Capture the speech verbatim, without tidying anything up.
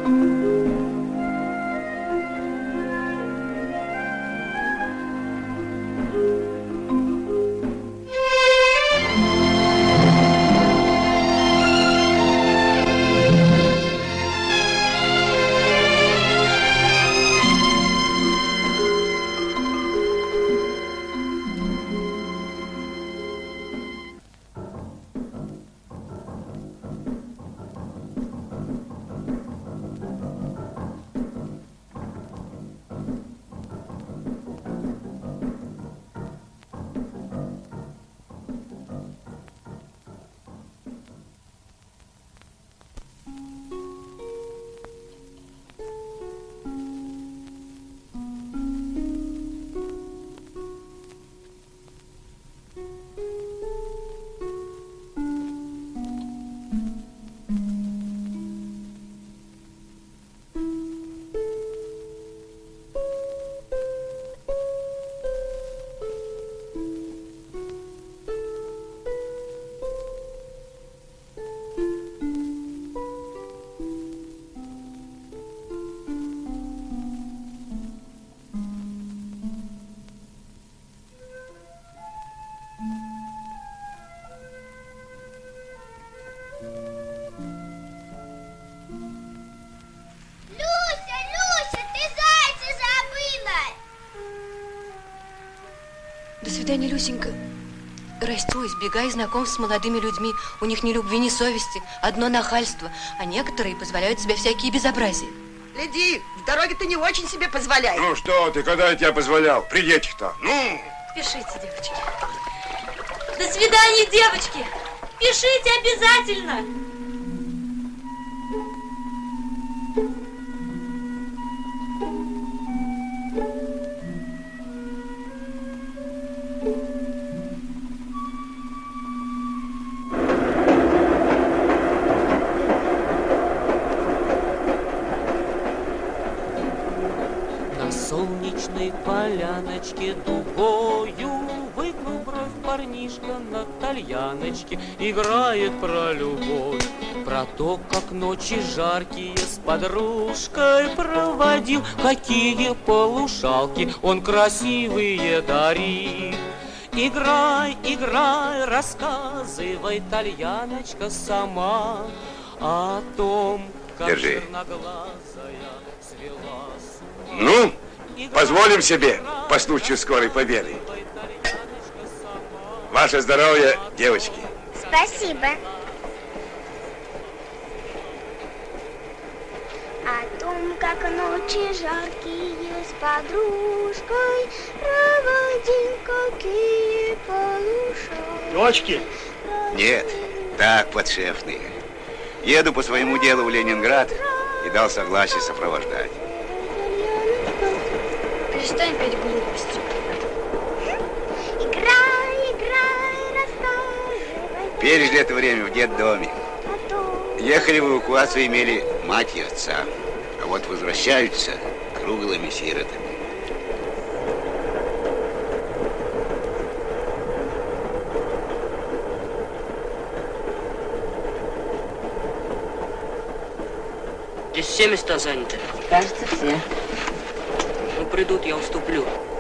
До свидания, Люсенька. Расту, избегай знакомств с молодыми людьми. У них ни любви, ни совести, одно нахальство. А некоторые позволяют себе всякие безобразия. Гляди, в дороге ты не очень себе позволяешь. Ну что ты, когда я тебя позволял? При детях-то. Ну. Пишите, девочки. До свидания, девочки. Пишите обязательно. Солнечной поляночке дугою выгнул бровь парнишка на тальяночке. Играет про любовь, про то, как ночи жаркие с подружкой проводил, какие полушалки он красивые дарит. Играй, играй, рассказывай, тальяночка, сама о том, как Держи. черноглазая свела. Ну, позволим себе по случаю скорой победы. Ваше здоровье, девочки. Спасибо. О том, как ночи жаркие с подружкой проводил, какие полушалки. Дочки? Нет, так, подшефные. Еду по своему делу в Ленинград и дал согласие сопровождать. Перестань петь глупости. Играй, играй, рассказывай. Пережили это время в детдоме. Ехали в эвакуацию, имели мать и отца. А вот возвращаются круглыми сиротами. Здесь все места заняты? Кажется, все. Ну, придут, я уступлю.